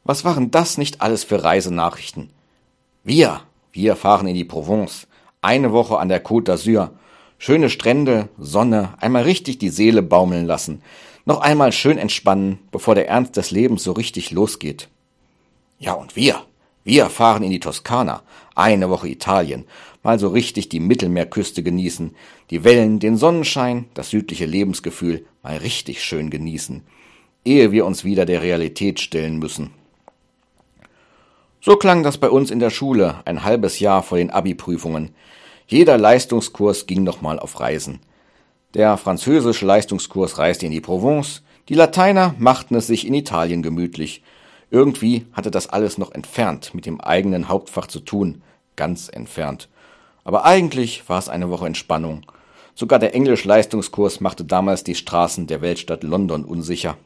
Was waren das nicht alles für Reisenachrichten? Wir fahren in die Provence. Eine Woche an der Côte d'Azur. Schöne Strände, Sonne, einmal richtig die Seele baumeln lassen. Noch einmal schön entspannen, bevor der Ernst des Lebens so richtig losgeht. Ja, und wir fahren in die Toskana. Eine Woche Italien. Mal so richtig die Mittelmeerküste genießen. Die Wellen, den Sonnenschein, das südliche Lebensgefühl mal richtig schön genießen. Ehe wir uns wieder der Realität stellen müssen. So klang das bei uns in der Schule ein halbes Jahr vor den Abi-Prüfungen. Jeder Leistungskurs ging nochmal auf Reisen. Der französische Leistungskurs reiste in die Provence, die Lateiner machten es sich in Italien gemütlich. Irgendwie hatte das alles noch entfernt mit dem eigenen Hauptfach zu tun, ganz entfernt. Aber eigentlich war es eine Woche Entspannung. Sogar der Englisch-Leistungskurs machte damals die Straßen der Weltstadt London unsicher.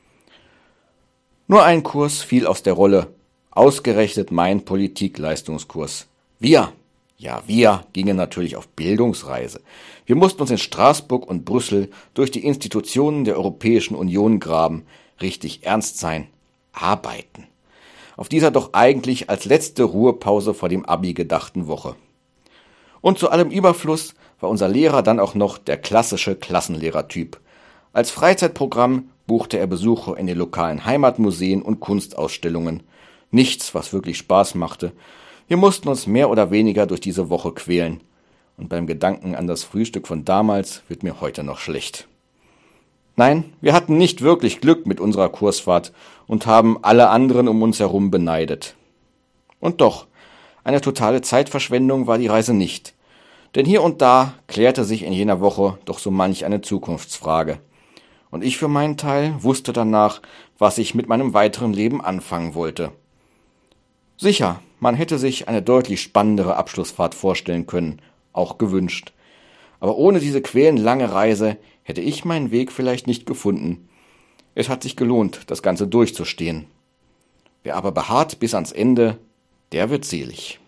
Nur ein Kurs fiel aus der Rolle, ausgerechnet mein Politik-Leistungskurs. Wir gingen natürlich auf Bildungsreise. Wir mussten uns in Straßburg und Brüssel durch die Institutionen der Europäischen Union graben, richtig ernst sein, arbeiten. Auf dieser doch eigentlich als letzte Ruhepause vor dem Abi gedachten Woche. Und zu allem Überfluss war unser Lehrer dann auch noch der klassische Klassenlehrertyp. Als Freizeitprogramm buchte er Besuche in den lokalen Heimatmuseen und Kunstausstellungen. Nichts, was wirklich Spaß machte. Wir mussten uns mehr oder weniger durch diese Woche quälen. Und beim Gedanken an das Frühstück von damals wird mir heute noch schlecht. Nein, wir hatten nicht wirklich Glück mit unserer Kursfahrt und haben alle anderen um uns herum beneidet. Und doch, eine totale Zeitverschwendung war die Reise nicht. Denn hier und da klärte sich in jener Woche doch so manch eine Zukunftsfrage. Und ich für meinen Teil wusste danach, was ich mit meinem weiteren Leben anfangen wollte. Sicher, man hätte sich eine deutlich spannendere Abschlussfahrt vorstellen können, auch gewünscht. Aber ohne diese quälend lange Reise hätte ich meinen Weg vielleicht nicht gefunden. Es hat sich gelohnt, das Ganze durchzustehen. Wer aber beharrt bis ans Ende, der wird selig.